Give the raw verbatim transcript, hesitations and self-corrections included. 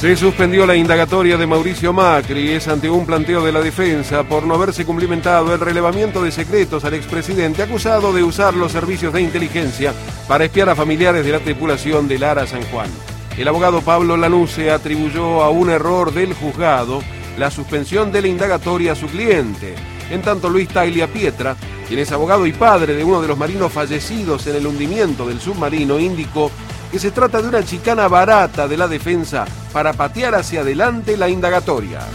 Se suspendió la indagatoria de Mauricio Macri, es ante un planteo de la defensa por no haberse cumplimentado el relevamiento de secretos al expresidente acusado de usar los servicios de inteligencia para espiar a familiares de la tripulación del Ara San Juan. El abogado Pablo Lanuse atribuyó a un error del juzgado la suspensión de la indagatoria a su cliente. En tanto, Luis Taglia Pietra, quien es abogado y padre de uno de los marinos fallecidos en el hundimiento del submarino, indicó que se trata de una chicana barata de la defensa para patear hacia adelante la indagatoria.